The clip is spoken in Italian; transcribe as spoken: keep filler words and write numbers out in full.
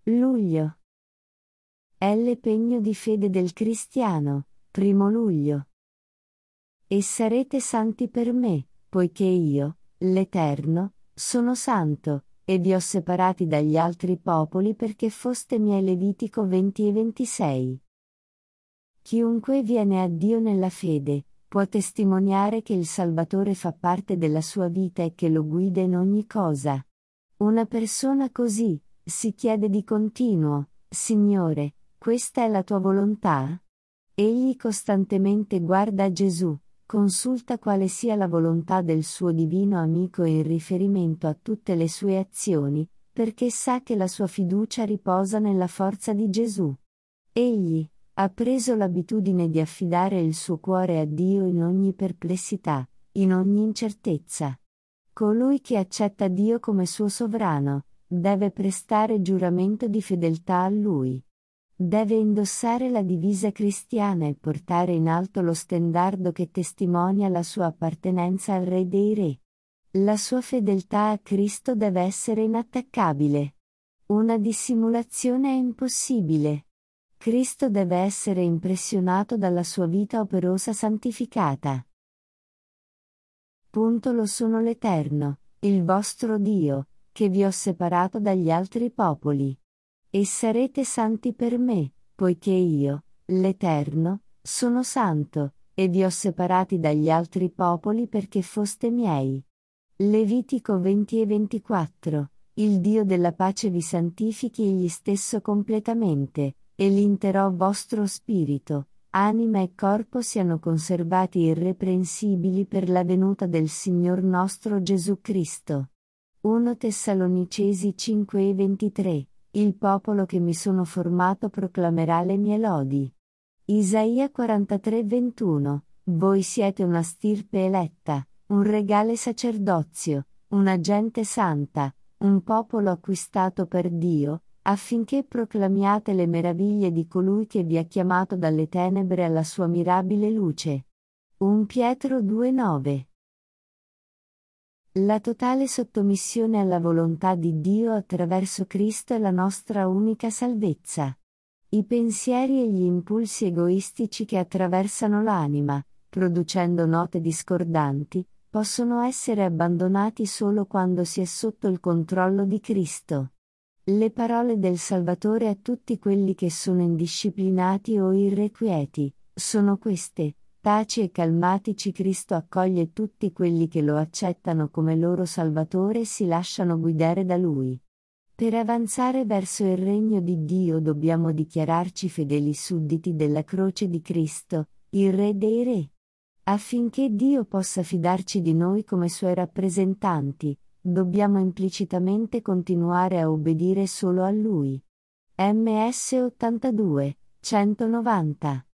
Luglio. È il pegno di fede del cristiano, primo luglio. E sarete santi per me, poiché io, l'Eterno, sono santo, e vi ho separati dagli altri popoli perché foste miei. Levitico venti e ventisei. Chiunque viene a Dio nella fede, può testimoniare che il Salvatore fa parte della sua vita e che lo guida in ogni cosa. Una persona così, si chiede di continuo: Signore, questa è la tua volontà? Egli costantemente guarda a Gesù, consulta quale sia la volontà del suo divino amico in riferimento a tutte le sue azioni, perché sa che la sua fiducia riposa nella forza di Gesù. Egli ha preso l'abitudine di affidare il suo cuore a Dio in ogni perplessità, in ogni incertezza. Colui che accetta Dio come suo sovrano, deve prestare giuramento di fedeltà a Lui. Deve indossare la divisa cristiana e portare in alto lo stendardo che testimonia la sua appartenenza al Re dei Re. La sua fedeltà a Cristo deve essere inattaccabile. Una dissimulazione è impossibile. Cristo deve essere impressionato dalla sua vita operosa santificata. Punto lo sono l'Eterno, il vostro Dio, che vi ho separato dagli altri popoli. E sarete santi per me, poiché io, l'Eterno, sono santo, e vi ho separati dagli altri popoli perché foste miei. Levitico venti e ventiquattro. Il Dio della pace vi santifichi egli stesso completamente, e l'intero vostro spirito, anima e corpo siano conservati irreprensibili per la venuta del Signor nostro Gesù Cristo. primo Tessalonicesi cinque e ventitré. Il popolo che mi sono formato proclamerà le mie lodi. Isaia quarantatré ventuno. Voi siete una stirpe eletta, un regale sacerdozio, una gente santa, un popolo acquistato per Dio, affinché proclamiate le meraviglie di colui che vi ha chiamato dalle tenebre alla sua mirabile luce. primo Pietro due nove. La totale sottomissione alla volontà di Dio attraverso Cristo è la nostra unica salvezza. I pensieri e gli impulsi egoistici che attraversano l'anima, producendo note discordanti, possono essere abbandonati solo quando si è sotto il controllo di Cristo. Le parole del Salvatore a tutti quelli che sono indisciplinati o irrequieti, sono queste: taci e calmatici. Cristo accoglie tutti quelli che lo accettano come loro Salvatore e si lasciano guidare da Lui. Per avanzare verso il regno di Dio dobbiamo dichiararci fedeli sudditi della croce di Cristo, il Re dei Re. Affinché Dio possa fidarci di noi come Suoi rappresentanti, dobbiamo implicitamente continuare a obbedire solo a Lui. M S ottantadue, centonovanta